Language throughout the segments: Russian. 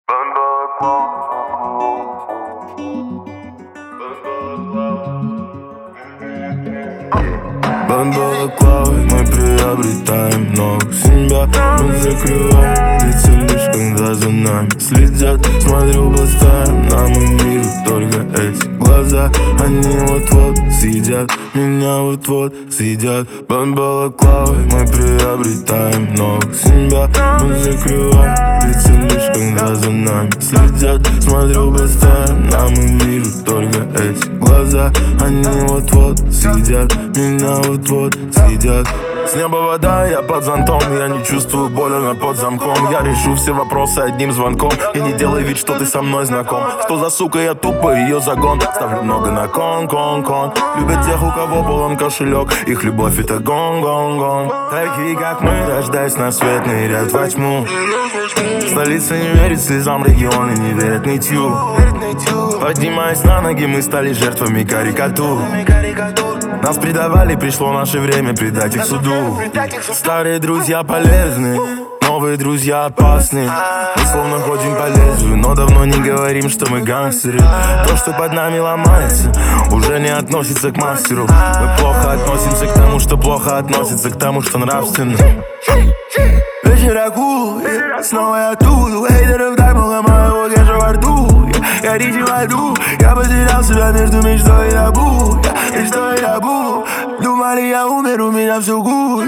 Балаклавой мы приобретаем много себя. Мы закрываем лица лишь когда за нами следят. Смотрю по сторонам и вижу только эти глаза. Они вот-вот съедят меня, вот-вот съедят. Под балаклавой мы приобретаем много себя. Мы закрываем лица лишь когда за нами следят. Смотрю по сторонам и вижу только эти глаза. Они вот-вот съедят меня, вот-вот съедят. С неба вода, я под зонтом. Я не чувствую боли, она под замком. Я решу все вопросы одним звонком. И не делай вид, что ты со мной знаком. Что за сука, я тупо ее загон. Ставлю много на кон. Любят тех, у кого полон кошелек. Их любовь это гон. Такие как мы, рождаясь на свет, ныряют во тьму. Столица не верит слезам, регионы не верят нытью. Поднимаясь на ноги, мы стали жертвами карикатур. Нас предавали, пришло наше время предать их суду. Старые друзья полезны, новые друзья опасны. Мы словно ходим по лезвию, но давно не говорим, что мы гангстеры. То, что под нами ломается, уже не относится к мастеру. Мы плохо относимся к тому, что плохо относится к тому, что нравственно. Вечер акул, снова я тут. Хейтеров так много, моего кэша во рту. Горите в аду, я потерял себя между мечтой и табу. Мечтой и табу. Думали, я умер, у меня все гуд.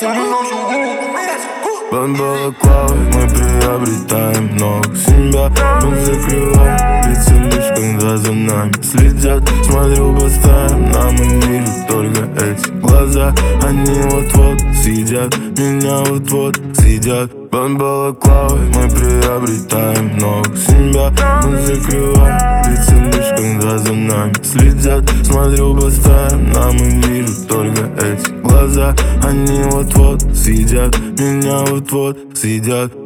Под балаклавой мы приобретаем много себя. Мы закрываем лица лишь когда за нами следят. Смотрю по сторонам и вижу только эти глаза. Они вот-вот съедят меня, вот-вот съедят. Под балаклавой мы приобретаем много себя. Мы закрываем лица лишь когда за нами следят. Смотрю по сторонам и вижу только эти глаза. Они вот-вот съедят меня, вот-вот съедят.